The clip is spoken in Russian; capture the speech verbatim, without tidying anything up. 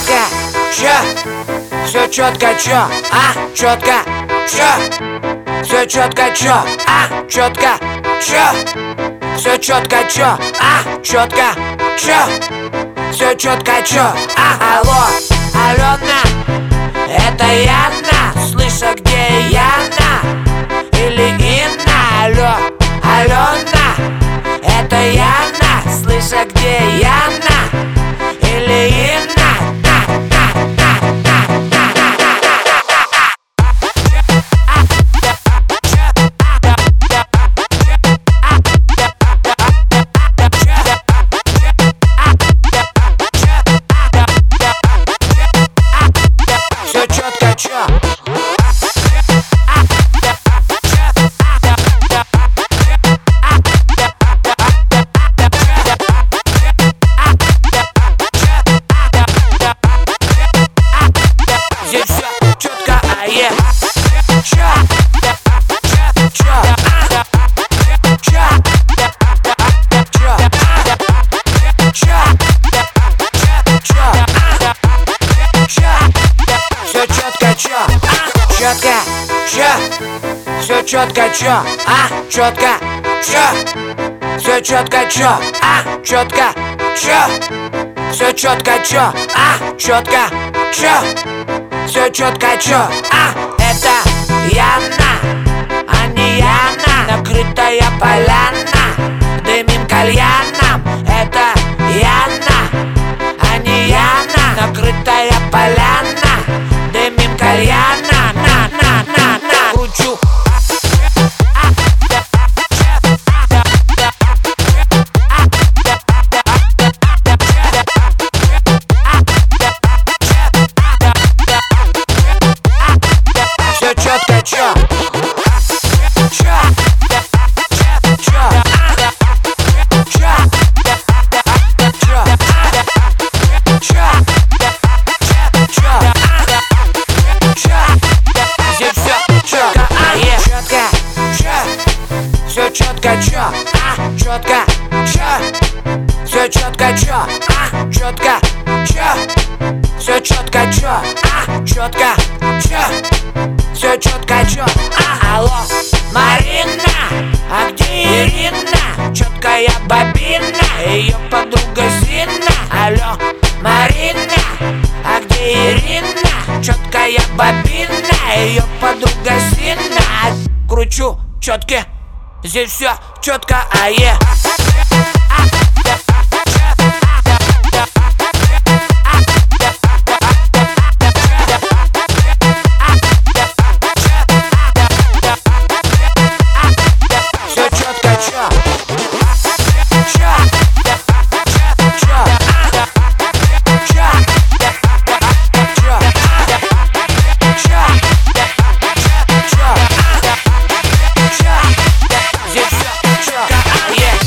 четко, чё? Все четко, чё? А, четко, чё? Все четко, чё? А, четко, чё? Все четко, чё? А, четко, чё? Все четко, чё? А, алло, Алена, это Яна? Слышь, а где Яна? Или Инна? Алло, Алена, это Яна? Слышь, а где Яна? Или Инна? Все четко, чё? Здесь все четко, а е чё? Чё? Чё? Чё? Все четко, чё? Четко, чё? Все четко, чё? А, четко, чё? Все четко, чё? А, четко, чё? Все четко, чё? А, четко, чё? Все четко, чё? А, это Яна, а не Яна. Накрытая поляна, дымим кальяном. Это Яна, а не Яна. Накрытая поляна, дымим кальяном. На, на, на, на, кручу. Все четко, чё? Чё? Чё? Чё? Чё? Чё? Чё? Чё? Здесь все четко, а е четко, чё? Все четко, чё? А, четко, чё? Все четко, чё? А, четко, чё? Все четко, чё? А, четко, чё? Все четко, чё? А, алло, Марина, а где Ирина? Четкая бобина, ее подруга Зина. Алло, Марина, а где Ирина? Четкая бобина, ее подруга Зина. Кручу четки, здесь все четко, а е